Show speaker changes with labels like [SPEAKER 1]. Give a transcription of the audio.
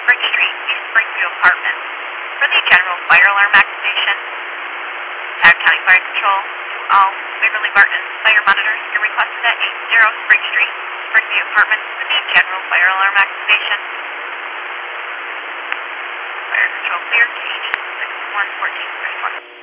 [SPEAKER 1] Spring Street, East Springview Apartments. For the general fire alarm activation, South County Fire Control, to all Waverly Martin fire monitors, you're requested at 80 Spring Street, Springview Apartments, for the general fire alarm activation. Fire Control clear to 811431.